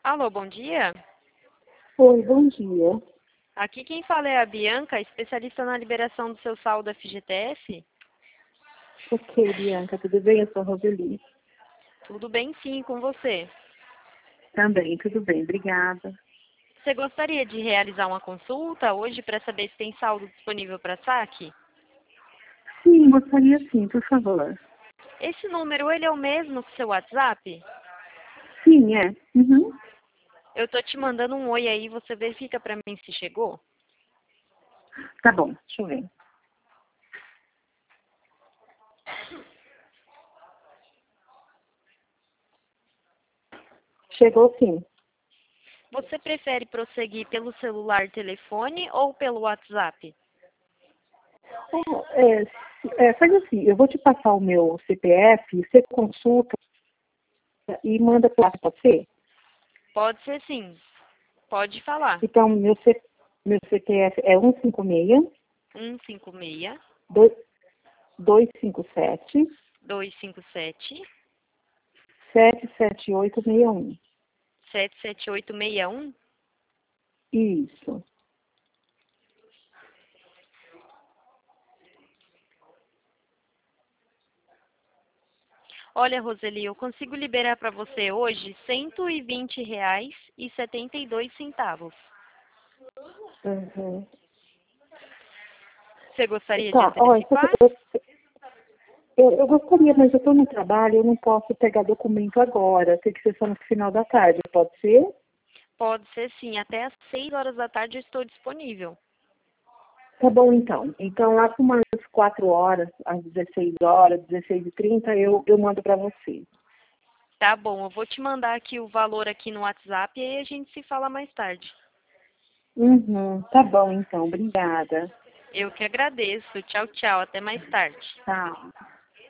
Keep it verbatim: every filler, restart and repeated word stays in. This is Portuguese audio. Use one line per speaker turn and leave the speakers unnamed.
Alô, bom dia.
Oi, bom dia.
Aqui quem fala é a Bianca, especialista na liberação do seu saldo F G T S.
Ok, Bianca, tudo bem? Eu sou a Roseli.
Tudo bem sim com você.
Também, tudo bem, obrigada.
Você gostaria de realizar uma consulta hoje para saber se tem saldo disponível para saque?
Sim, gostaria sim, por favor.
Esse número, ele é o mesmo que seu WhatsApp?
Sim, é. Uhum.
Eu tô te mandando um oi aí, você verifica para mim se chegou?
Tá bom, deixa eu ver. Chegou sim.
Você prefere prosseguir pelo celular, telefone ou pelo WhatsApp?
Oh, é, se- é, faz assim, eu vou te passar o meu C P F, você consulta e manda para você.
Pode ser sim. Pode falar.
Então, meu, C, meu C P F é um cinco seis,
um cinco seis,
dois cinco sete,
dois cinco sete,
sete sete oito seis um.
sete sete oito seis um.
Isso.
Olha, Roseli, eu consigo liberar para você hoje cento e vinte reais e setenta e dois centavos.
Uhum.
Você gostaria de
Tá, olha, só que
antecipar?
eu, Eu, eu gostaria, mas eu estou no trabalho, eu não posso pegar documento agora. Tem que ser só no final da tarde, pode ser?
Pode ser sim, até às seis horas da tarde eu estou disponível.
Tá bom, então. Então, lá por umas quatro horas, às dezesseis horas, dezesseis e trinta, eu, eu mando para você.
Tá bom, eu vou te mandar aqui o valor aqui no WhatsApp e aí a gente se fala mais tarde.
Uhum, tá bom, então. Obrigada.
Eu que agradeço. Tchau, tchau. Até mais tarde.
Tchau.